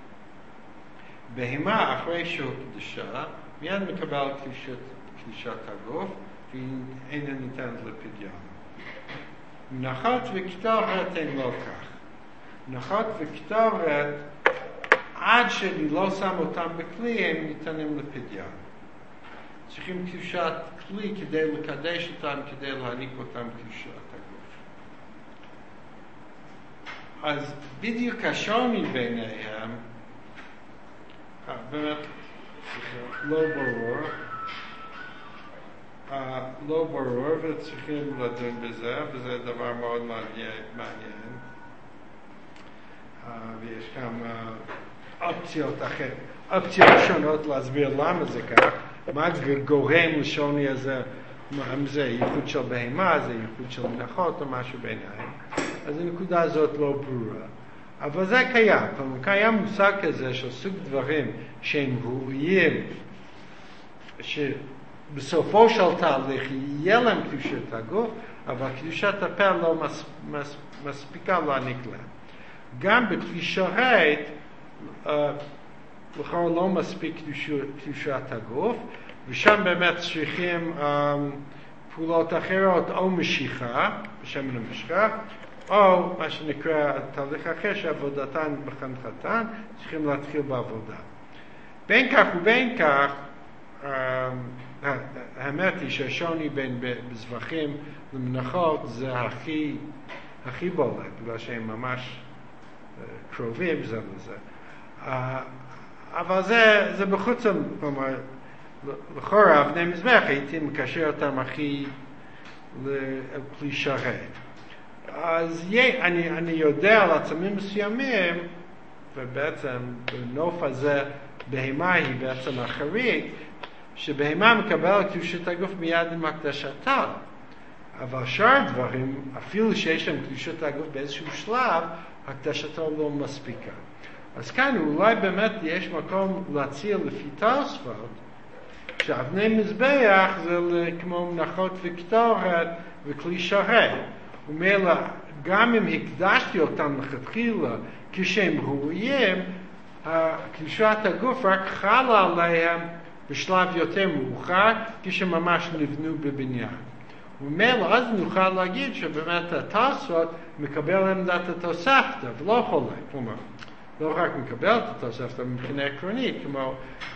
בהמה אחרי שהוא קדושה, מיד מקבל קדושת, קדושת הגוף, והיא אינה ניתנת לפדיון. מנחות וקטורת הם לא כך. מנחות וקטורת, עד שאני לא שם אותם בכלי, הם ניתנים לפדיון. צריכים קדושת כלי כדי לקדש אותם, כדי להעניק אותם קדושת הגוף. אז בדיוק השוני ביניהם, באמת לא ברור, לא ברור, וצריכים לדון בזה, וזה דבר מאוד מעניין. ויש כמה אופציות אחרות, אופציות שונות להסביר למה זה כך, מה גורם לשוני הזה, אם זה ייחוד של בהמה, זה ייחוד של מנחות או משהו ביניים. אז הנקודה הזאת לא ברורה. אבל זה קיים, כלומר קיים מושג כזה של סוג דברים שהם ראויים, שבסופו של תהליך יהיה להם קדושת הגוף, אבל קדושת הפה לא מס, מס, מספיקה להעניק להם. גם בכלי שרת, uh, לכאורה לא מספיק קדושת הגוף, ושם באמת צריכים um, פעולות אחרות, או משיכה, בשמן המשחה, או מה שנקרא תהליך אחר שעבודתן בחנכתן, צריכים להתחיל בעבודה. בין כך ובין כך, um, האמת היא שהשוני בין בזבחים למנחות זה הכי, הכי בולט, בגלל שהם ממש uh, קרובים זה לזה. Uh, אבל זה, זה בחוץ, כלומר, לכאורה, אבני מזבח הייתי מקשר אותם הכי לכלי שרת. אז יהיה, אני, אני יודע על עצמים מסוימים, ובעצם בנוף הזה, בהמה היא בעצם החריג, שבהמה מקבל קדושת הגוף מיד עם הקדשתה. אבל שאר דברים, אפילו שיש להם קדושת הגוף באיזשהו שלב, הקדשתו לא מספיקה. אז כאן אולי באמת יש מקום להציע לפי תוספות, שאבני מזבח זה כמו מנחות וקטורת וכלי שרת. ומילא, גם אם הקדשתי אותם לכתחילה כשהם ראויים, קדושת הגוף רק חלה עליהם בשלב יותר מאוחר, כשממש נבנו בבניין. ומילא, אז נוכל להגיד שבאמת התוספות מקבל עמדת התוספתא, ולא חולק. כלומר, לא רק מקבל את התוספתא מבחינה עקרונית, כמו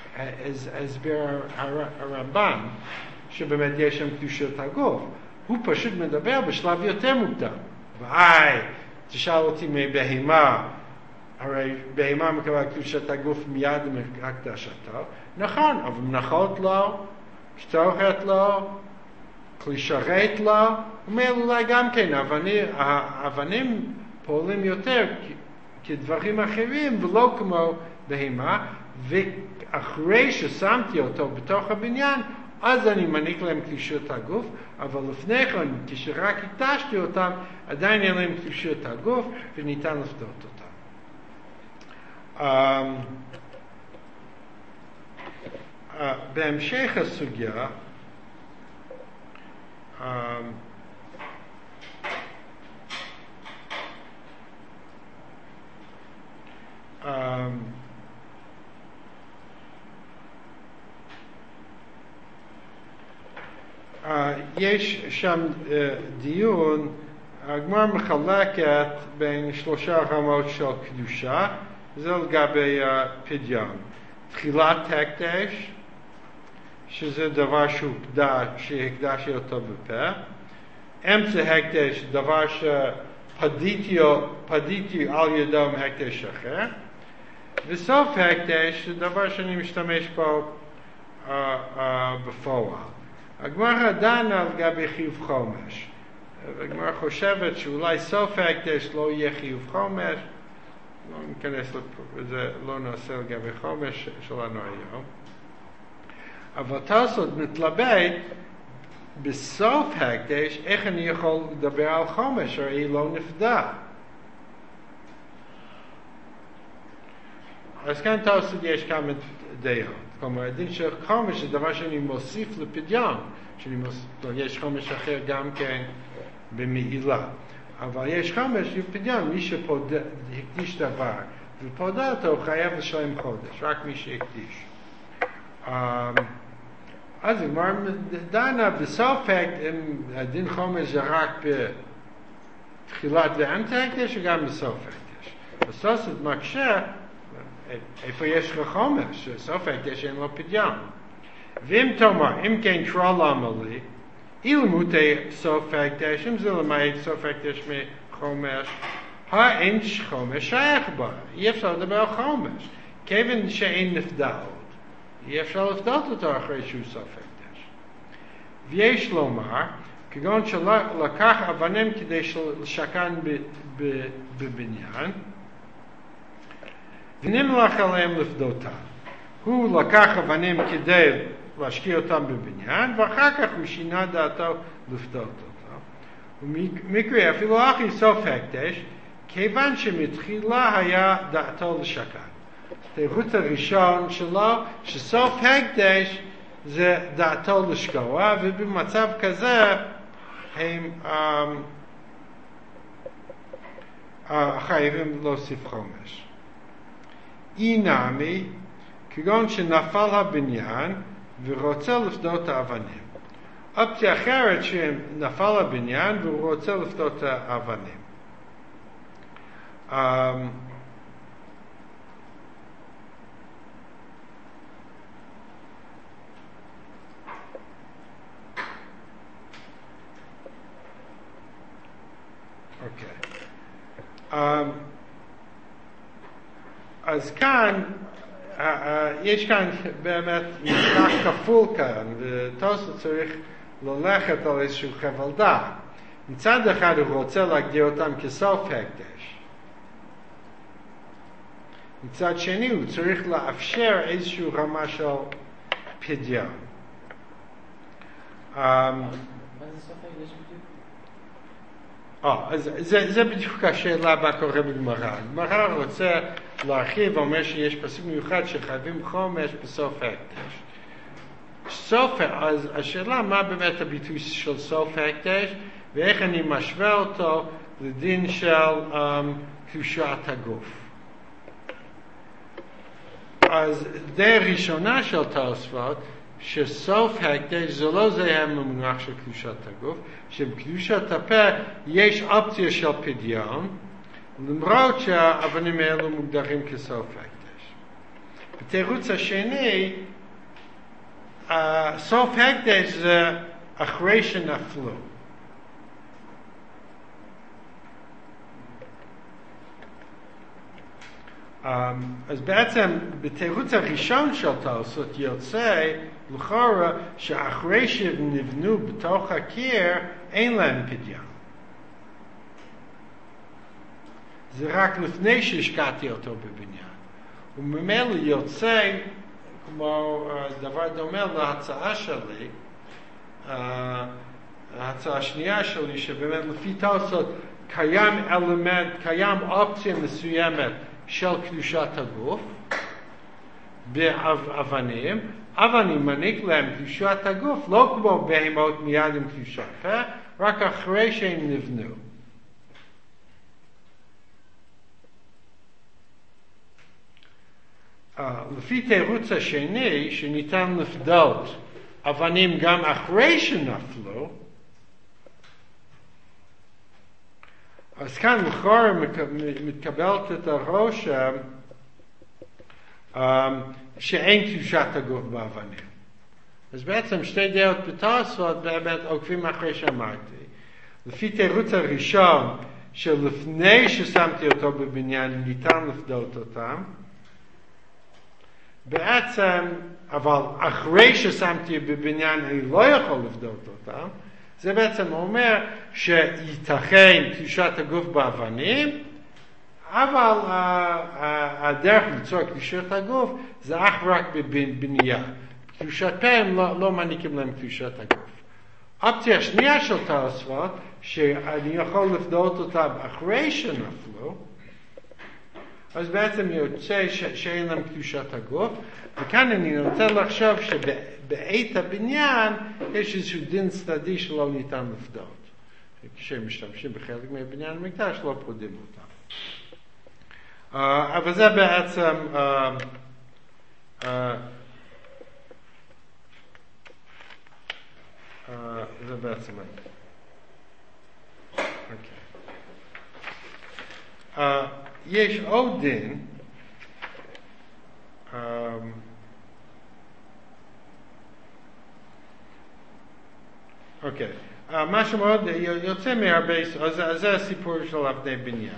הסבר הרמב"ן, שבאמת יש שם קדושת הגוף. הוא פשוט מדבר בשלב יותר מוקדם. ואי, תשאל אותי מבהמה, הרי בהמה מקבל קדושת הגוף מיד עם הקדשתו. נכון, אבל מנחות לא, קטורת לא, כלי שרת לא, אומר אולי גם כן, האבנים פועלים יותר כדברים אחרים ולא כמו בהמה, ואחרי ששמתי אותו בתוך הבניין, אז אני מעניק להם קדושת הגוף, אבל לפני כן, כשרק הקדשתי אותם, עדיין אין להם קדושת הגוף, וניתן לפדות אותם. Um, uh, בהמשך הסוגיה, um, um, Uh, יש שם uh, דיון, הגמרא מחלקת בין שלושה רמות של קדושה, זה לגבי uh, פדיון. תחילת הקדש, שזה דבר שהוא קדש, שהקדשתי אותו בפה. אמצע הקדש, דבר שפדיתי פדיתי על ידו מהקדש אחר. וסוף הקדש, זה דבר שאני משתמש בו uh, uh, בפועל. הגמרא דנה על גבי חיוב חומש. הגמרא חושבת שאולי סוף ההקדש לא יהיה חיוב חומש, לא ניכנס לזה, לא נעשה על גבי חומש שלנו היום. אבל תוספות מתלבט בסוף ההקדש, איך אני יכול לדבר על חומש, הרי היא לא נפדה. אז כאן תוספות יש כמה דעות. כלומר, הדין של חומש זה דבר שאני מוסיף לפדיון, שאני מוסיף, יש חומש אחר גם כן במעילה. אבל יש חומש לפדיון, מי שהקדיש דבר, ופודה אותו חייב לשלם חודש, רק מי שהקדיש. אז הגמרא דנה בסוף הדין חומש זה רק בתחילת ואמצע ההקדש, וגם בסוף ההקדש. בסוף זה מקשה, איפה יש לך חומש? סוף ההקדש אין לו פדיון. ואם תאמר, אם כן תראה למה לי, אילמותי סוף ההקדש, אם זה למעט סוף ההקדש מחומש, האין חומש שייך בה. אי אפשר לדבר על חומש. כיוון שאין נפדה עוד. אי אפשר לפדות אותו אחרי שהוא סוף ההקדש. ויש לומר, כגון שלקח אבנים כדי לשכן בבניין, ונמלך עליהם לפדותה. הוא לקח אבנים כדי להשקיע אותם בבניין, ואחר כך הוא שינה דעתו לפדות אותו. ומקרה, אפילו אחרי סוף הקדש, כיוון שמתחילה היה דעתו לשכן. התירוץ הראשון שלו, שסוף הקדש זה דעתו לשקוע, ובמצב כזה הם um, uh, חייבים להוסיף חומש. אי נעמי, כגון שנפל הבניין ורוצה לפדות האבנים. אופציה אחרת שנפל הבניין והוא רוצה לפדות האבנים. Um, אוקיי. Okay. Um, אז כאן, uh, uh, יש כאן באמת משחק כפול כאן, ותוספות צריך ללכת על איזשהו חבל דעת. מצד אחד הוא רוצה להגדיר אותם כסוף הקדש. מצד שני הוא צריך לאפשר איזושהי רמה של פדיון. Um, מה זה סוף הקדש בדיוק? אה, אז זה, זה בדיוק השאלה מה קורה בגמרא. הגמרא רוצה להרחיב, אומר שיש פסוק מיוחד שחייבים חומש בסוף הקדש. סוף, אז השאלה מה באמת הביטוי של סוף הקדש, ואיך אני משווה אותו לדין של um, קדושת הגוף. אז די ראשונה של תוספות, שסוף הקדש זה לא זה המונח של קדושת הגוף, שבקדושת הפה יש אופציה של פדיון, למרות שהאבנים האלו מוגדרים כסוף הקדש. בתירוץ השני, uh, סוף הקדש זה אחרי שנפלו. Um, אז בעצם בתירוץ הראשון של תוספות יוצא לכאורה שאחרי שנבנו בתוך הקיר אין להם פדיון. זה רק לפני שהשקעתי אותו בבניין. וממילא יוצא כמו uh, דבר דומה להצעה שלי, uh, ההצעה השנייה שלי שבאמת לפי תוספות קיים אלמנט, קיים אופציה מסוימת של קדושת הגוף באבנים, אבנים מעניק להם קדושת הגוף, לא כמו בהמות מיד עם קדושת פה, רק אחרי שהם נבנו. Uh, לפי תירוץ השני, שניתן לפדות אבנים גם אחרי שנפלו, אז כאן לכאורה מתקבלת את הרושם um, שאין קדושת הגוף באבנים. אז בעצם שתי דעות בתוספות באמת עוקבים אחרי שאמרתי. לפי תירוץ הראשון, שלפני ששמתי אותו בבניין ניתן לפדות אותם, בעצם, אבל אחרי ששמתי בבניין אני לא יכול לפדות אותם, זה בעצם אומר שייתכן קדושת הגוף באבנים, אבל uh, uh, הדרך לצור קדושת הגוף זה אך רק בבנייה. קדושת פה הם לא, לא מעניקים להם קדושת הגוף. אופציה השנייה של תוספות, שאני יכול לפדות אותם אחרי שנפלו, אז בעצם יוצא ש- שאין להם קדושת הגוף, וכאן אני רוצה לחשוב שבעת הבניין יש איזשהו דין צדדי שלא ניתן לפדות. כשמשתמשים בחלק מהבניין המקדש לא פודים אותם. Uh, אבל זה בעצם uh, uh, uh, זה בעצם okay. uh, יש עוד דין um, אוקיי, okay. uh, משהו מאוד יוצא מהרבה, אז זה הסיפור של אבני בניין,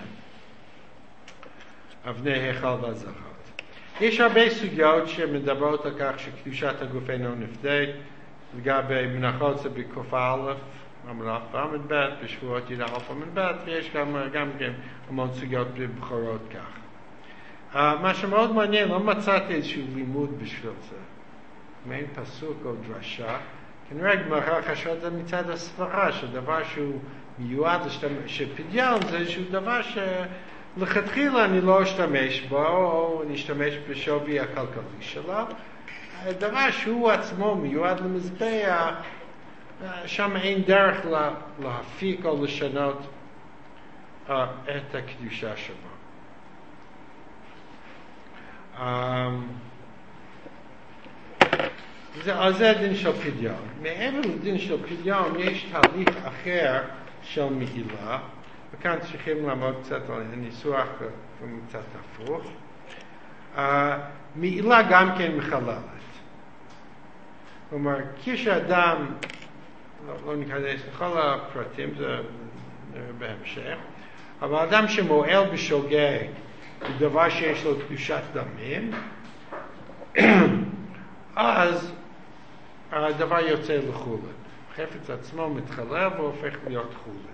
אבני היכל והזכות. יש הרבה סוגיות שמדברות על כך שקדושת הגוף אינו נפדה, לגבי מנחות זה בקוף א', המלאך ועמד ב', בשבועות ידע א' עמד ב', ויש גם, גם כן המון סוגיות בבחורות כך. Uh, מה שמאוד מעניין, לא מצאתי איזשהו לימוד בשביל זה. מעין פסוק או דרשה, כנראה גמרא חשבה את זה מצד הסברה, שדבר שהוא מיועד להשתמש, שפדיון זה איזשהו דבר שלכתחילה אני לא אשתמש בו, או אני אשתמש בשווי הכלכלי שלו. הדבר שהוא עצמו מיועד למזבח, שם אין דרך לה, להפיק או לשנות uh, את הקדושה שלו. Um, זה, אז זה הדין של פדיון. מעבר לדין של פדיון יש תהליך אחר של מעילה, וכאן צריכים לעמוד קצת על הניסוח קצת הפוך. Uh, מעילה גם כן מחללת. כלומר, כשאדם, לא, לא ניכנס לכל הפרטים, זה בהמשך, אבל אדם שמועל בשוגג הוא דבר שיש לו קדושת דמים, אז הדבר יוצא לחולין. החפץ עצמו מתחלל והופך להיות חולין.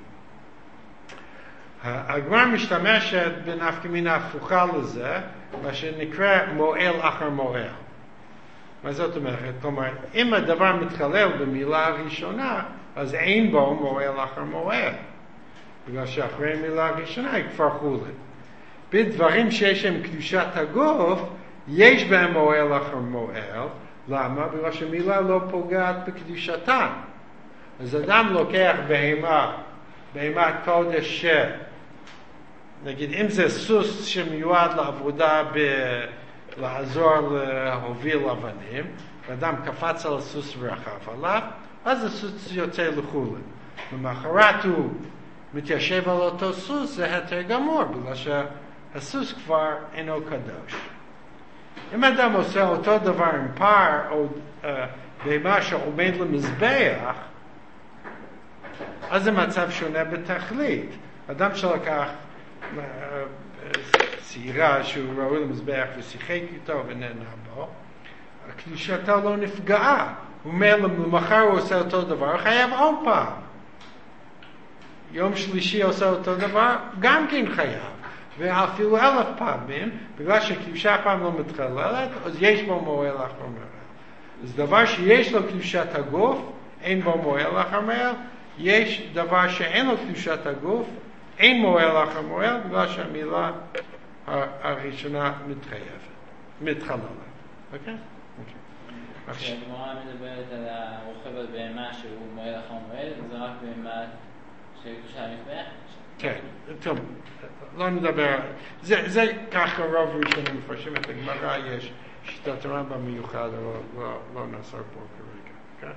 הגמרא משתמשת בנפקא מינה הפוכה לזה, מה שנקרא מועל אחר מועל. מה זאת אומרת? כלומר, אם הדבר מתחלל במילה הראשונה, אז אין בו מועל אחר מועל. בגלל שאחרי מילה הראשונה היא כבר חולין. בדברים שיש עם קדושת הגוף, יש בהם מועל אחר מועל. למה? בגלל שמילה לא פוגעת בקדושתן. אז אדם לוקח בהמה, בהמת קודש ש... נגיד, אם זה סוס שמיועד לעבודה ב... לעזור להוביל אבנים, ואדם קפץ על הסוס ורכב עליו, אז הסוס יוצא לחולין. למחרת הוא מתיישב על אותו סוס, זה היתר גמור, בגלל שהסוס כבר אינו קדוש. אם אדם עושה אותו דבר עם פר, או uh, בהמה שעומד למזבח, אז זה מצב שונה בתכלית. אדם שלקח uh, צעירה שהוא ראוי למזבח ושיחק איתו ונהנה בו, הקדושתו לא נפגעה. הוא אומר, למחר הוא עושה אותו דבר, הוא חייב עוד פעם. יום שלישי עושה אותו דבר, גם כן חייב. ואפילו אלף פעמים, בגלל שקדושה פעם לא מתחללת, אז יש בו מועל אחר מועל. אז דבר שיש לו קדושת הגוף, אין בו מועל אחר מועל. יש דבר שאין לו קדושת הגוף, אין מועל אחר מועל, בגלל שהמילה הראשונה מתחייבת, מתחללת. אוקיי? כשהגמרא מדברת על הרוכב על בהמה שהוא מועל אחר מועל, זה רק בהמה של קדושה המזבח? כן, טוב, לא נדבר, זה, זה ככה רוב ראשונים מפרשים את הגמרא, יש שיטת רמב"ם מיוחד, אבל לא, לא נעסוק פה כרגע,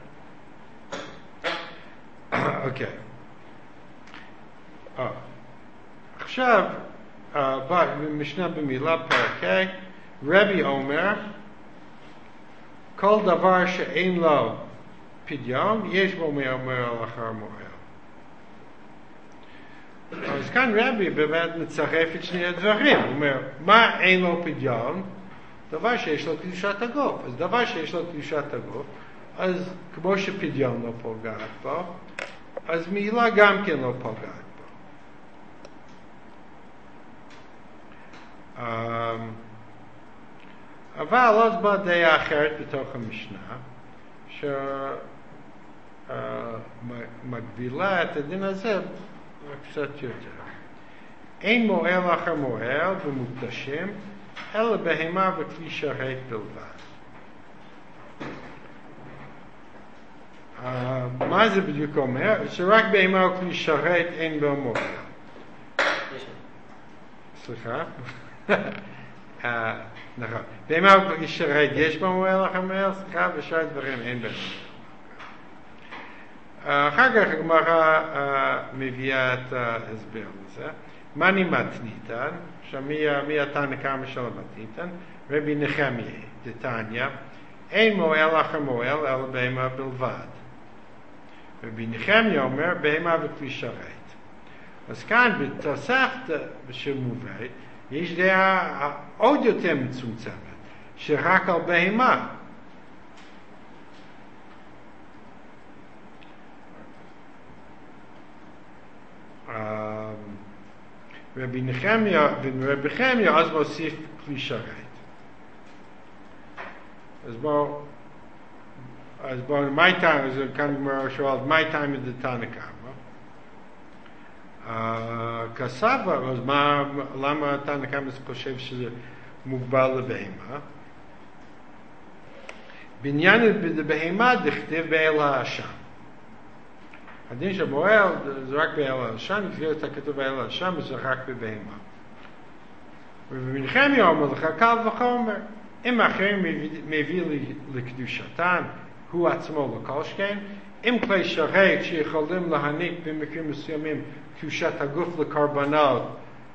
אוקיי? אוקיי. עכשיו, משנה במילה פרק, רבי אומר, כל דבר שאין לו פדיון, יש בו מועל אחר מועל. אז כאן רבי באמת מצרף את שני הדברים. הוא אומר, מה אין לו פדיון? דבר שיש לו קדושת הגוף. אז דבר שיש לו קדושת הגוף, אז כמו שפדיון לא פוגעת בו, אז מעילה גם כן לא פוגעת בו. אבל עוד באה דעה אחרת בתוך המשנה, שמגבילה את הדין הזה קצת יותר. אין מועל אחר מועל ומוקדשים, אלא בהמה וכלי שרת בלבד. Uh, מה זה בדיוק אומר? שרק בהמה וכלי שרת אין בו מועל. סליחה? uh, נכון. בהמה וכלי שרת יש בו מועל אחר מועל, סליחה, ושאר דברים אין בהם. אחר כך הגמרא מביאה את ההסבר לזה. מני מתניתן, שמי התנא קמא של המתניתן, רבי נחמיה דתניא, אין מועל אחר מועל אלא בהמה בלבד. רבי נחמיה אומר בהמה וכלי שרת. אז כאן בתוספתא שמובאת יש דעה עוד יותר מצומצמת, שרק על בהמה. רבי נחמיה ורבי חמיה אז מוסיף כלי שרת. אז בואו, אז בואו, מה איתם, אז כאן גמרא שואל, מה איתם את התנא קמא? כסבר, אז מה, למה תנא קמא חושב שזה מוגבל לבהמה? בעניין בהמה דכתיב באל האשם. הדין של מועל זה רק באל האשם, לפי את הכתוב באל האשם זה רק בבהמה. ובמנחמיה אומר לך קל וחומר, אם האחרים מביא לקדושתן, הוא עצמו לא כל שכן, אם כלי שרת שיכולים להעניק במקרים מסוימים קדושת הגוף לקורבנות,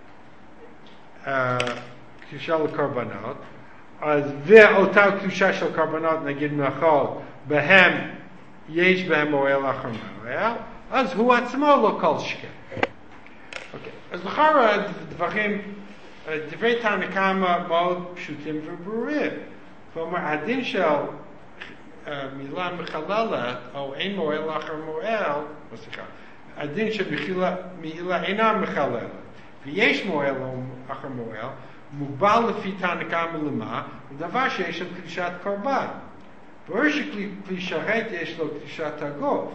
קדושה לקורבנות, אז ואותה קדושה של קורבנות, נגיד מאכול, בהם יש בהם מועל אחר מועל, אז הוא עצמו לא כל שכן. אוקיי, אז לכאורה דברים, דברי תנא קמא מאוד פשוטים וברורים. כלומר, הדין של מילה מחללת, או אין מועל אחר מועל, סליחה, הדין שמעילה אינה מחללת, ויש מועל אחר מועל, מוגבל לפי תנא קמא למה? דבר שיש לו קדושת קורבן. ברור שכלי שרת יש לו קדושת הגוף,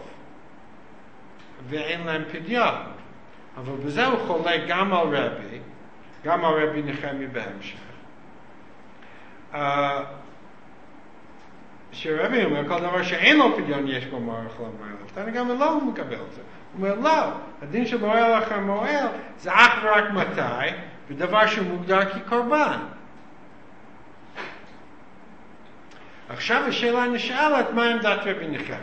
ואין להם פדיון. אבל בזה הוא חולק גם על רבי, גם על רבי נחמיה בהמשך. Uh, שרבי אומר, כל דבר שאין לו פדיון יש בו מועל אחר מועל. תנא קמא לא הוא מקבל את זה. הוא אומר, לא, הדין של מועל אחר מועל זה אך ורק מתי, ודבר שהוא מוגדר כקורבן. עכשיו השאלה נשאלת, מה עמדת רבי נחמיה?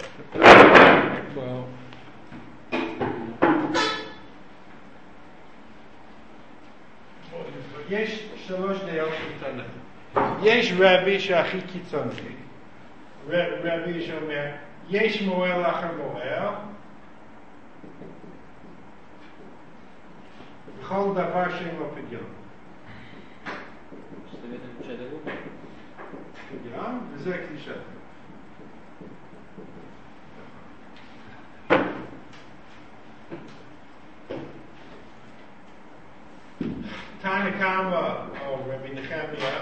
יש שלוש דעות של תנא. יש רבי שהכי קיצוני. רבי שאומר, יש מועל אחר מועל, בכל דבר שאין לו פדיון. שזה בעצם קדושת הגוף? פדיון, וזה קדושת. תנא קמא או רבי נחמיה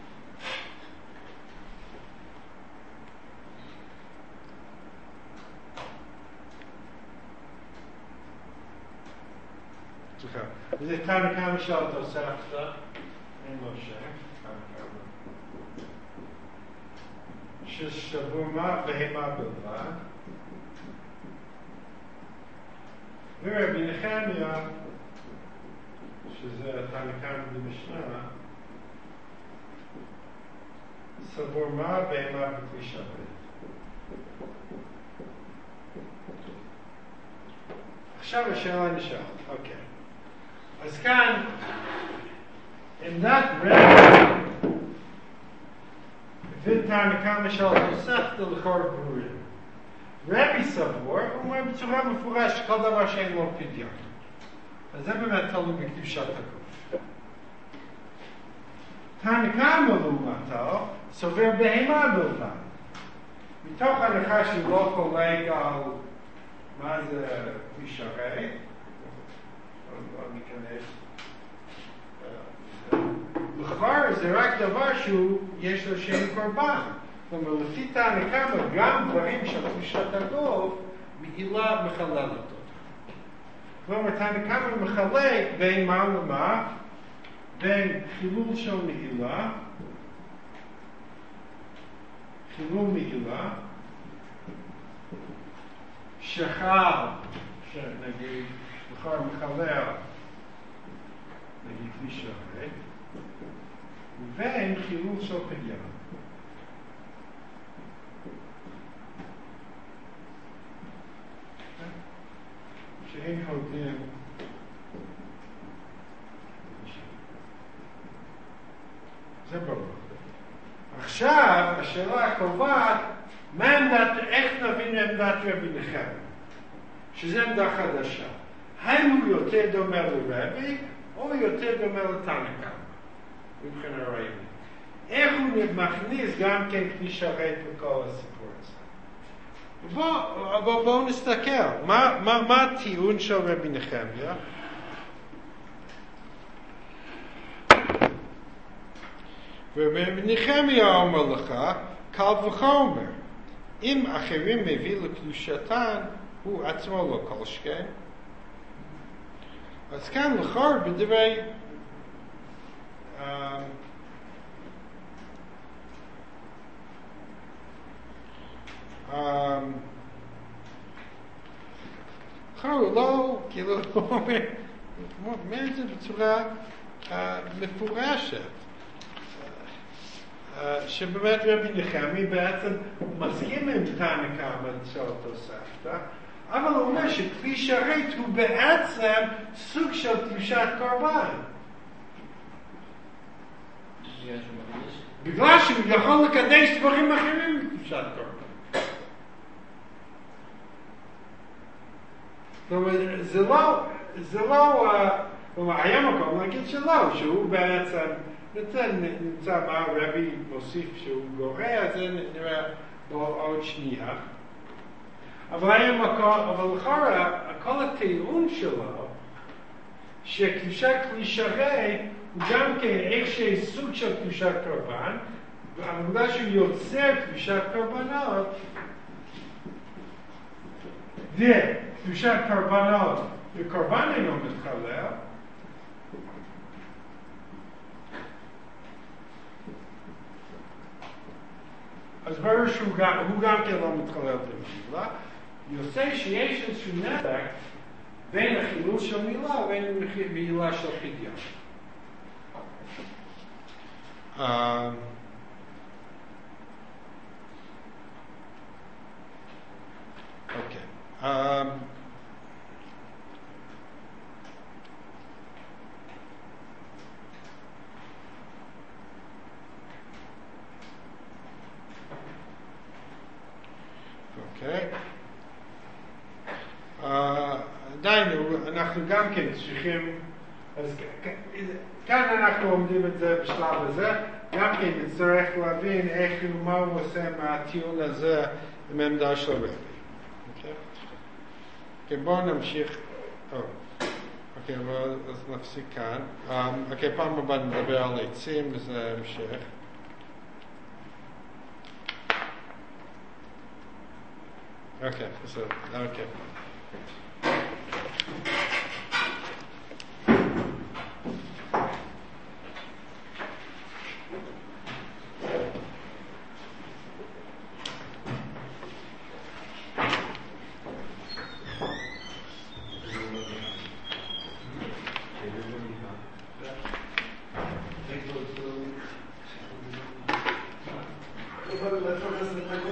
סליחה, זה תנא קמא של התוספתא, אין לו שם, שסבור מה בהמה בלבד, ורבי נחמיה שזה תנא קמא במשנה, סבור מה בהמה בכלי שרת. עכשיו השאלה נשאלת, אוקיי. אז כאן, עמדת רבי ותנא קמא של התוספתא לכאורה ברורים. רבי סבור, הוא אומר בצורה מפורשת כל דבר שאין לו פדיון. אז זה באמת תלוי בקדושת הגוף. תנא קמא לעומתו סובר בהמה בלבד. מתוך הנחה שהוא לא חולק על מה זה כלי שרת, לא ניכנס. לכאורה זה רק דבר שהוא, יש לו שם קורבן. כלומר, לפי תנא קמא, גם דברים של קדושת הגוף, מעילה מחללת אותו. כלומר, תנא קמא מחלק בין מה למה, בין חילול של מעילה, חילול מעילה, שחל, שנגיד, לכאורה מחלל, נגיד כלי שרת, ובין חילול של פדיון. שאין הוגים זה ברור. עכשיו השאלה הקובעת מה עמדת, איך נבין עמדת רבי נחמיה, שזה עמדה חדשה. האם הוא יותר דומה לרבי או יותר דומה לתנא קמא מבחינה רעיונית? איך הוא מכניס גם כן כלי שרת בכל הסיפור הזה? בואו בוא, בוא נסתכל, מה, מה, מה הטיעון של רבי נחמיה? ורבי נחמיה אומר לך, קל וחומר, אם אחרים מביא לקדושתן, הוא עצמו לא כל שכן. אז כאן לכאורה בדברי לכאורה הוא לא, כאילו, הוא אומר את זה בצורה מפורשת. שבאמת רבי נחמי בעצם מסכים עם תנא קמא של תוספתא, אבל הוא אומר שכלי שרת הוא בעצם סוג של קדושת קורבן. בגלל שהוא יכול לקדש דברים אחרים מקדושת קורבן. זאת אומרת, זה לא, זה לא, היה מקום להגיד שלא, שהוא בעצם, נמצא מה רבי מוסיף שהוא גורע, אז זה נראה עוד שנייה. אבל היה מקום, אבל לכאורה, כל הטיעון שלו, שקדושת כלי שרת הוא גם כן איזשהו סוג של קדושת קורבן, והעובדה שהוא יוצר קדושת קורבנות, וקדושת קורבנות, וקורבן אינו מתחלל, אז ברור שהוא גם, הוא גם כן לא מתחלל במילה, יוצא שיש איזשהו נתק בין החילול של מילה ובין מילה של פדיון. אוקיי. אוקיי. עדיין, אנחנו גם כן צריכים, אז כאן אנחנו עומדים את זה בשלב הזה, גם כן נצטרך להבין איך ומה הוא עושה מהטיעון הזה עם עמדה של רבי. אוקיי, בואו נמשיך. אוקיי, אז נפסיק כאן. אוקיי, פעם הבאה נדבר על עצים, וזה המשך. אוקיי, בסדר, אוקיי. Let's